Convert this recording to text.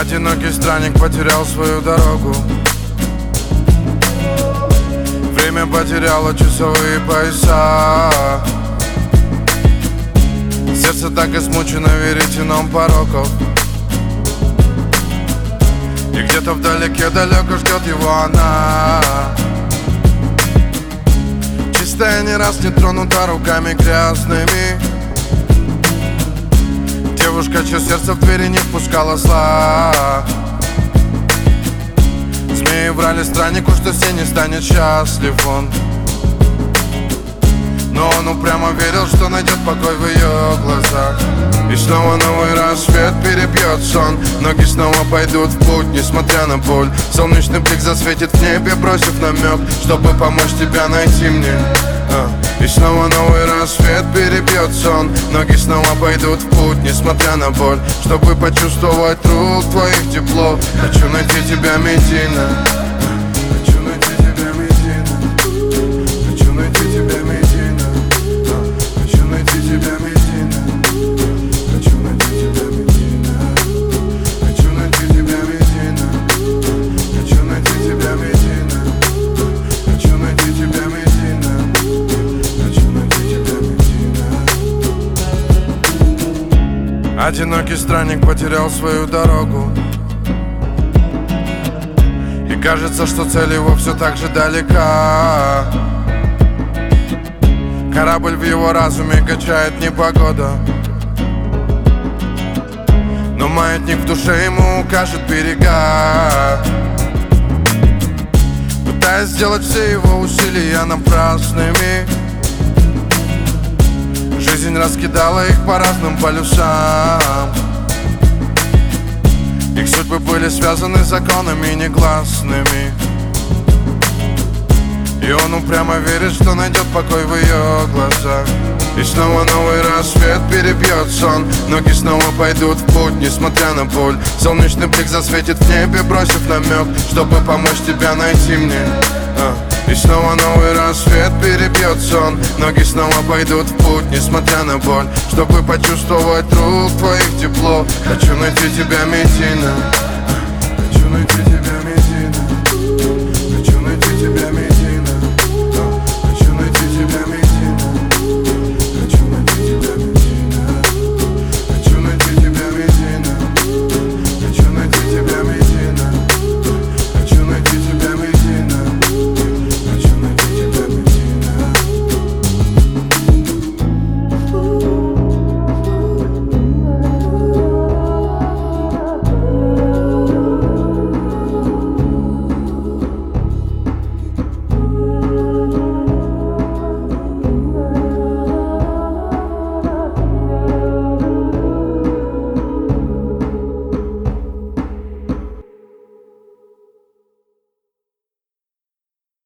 Одинокий странник потерял свою дорогу. Время потеряло часовые пояса. Сердце так измучено веретеном пороков. И где-то вдалеке далеко ждет его она, чистая, не раз не тронута руками грязными. Девушка, чье сердце в двери не впускала зла. Змеи врали страннику, что все не станет счастлив он. Но он упрямо верил, что найдет покой в ее глазах. И снова новый рассвет перебьет сон. Ноги снова пойдут в путь, несмотря на боль. Солнечный блик засветит в небе, бросив намек, чтобы помочь тебя найти мне. И снова новый рассвет перебьет сон. Ноги снова пойдут в путь, несмотря на боль, чтобы почувствовать рук твоих тепло. Хочу найти тебя, Медина. Хочу найти тебя, Медина. Хочу найти тебя, Медина. Хочу найти тебя, Медина. Хочу найти тебя, Медина. Хочу найти тебя, Медина. Хочу найти тебя, Медина. Хочу найти тебя, Медина. Хочу найти тебя, Медина. Одинокий странник потерял свою дорогу. И кажется, что цель его все так же далека. Корабль в его разуме качает непогода, но маятник в душе ему укажет берега. Пытаясь сделать все его усилия напрасными, жизнь раскидала их по разным полюсам. Их судьбы были связаны законами негласными. И он упрямо верит, что найдет покой в ее глазах. И снова новый рассвет перебьет сон. Ноги снова пойдут в путь, несмотря на боль. Солнечный блик засветит в небе, бросив намек, чтобы помочь тебя найти мне. И снова новый рассвет перебьет сон. Ноги снова пойдут в путь, несмотря на боль, чтобы почувствовать рук твоих тепло. Хочу найти тебя, Медина. Хочу найти тебя, Медина.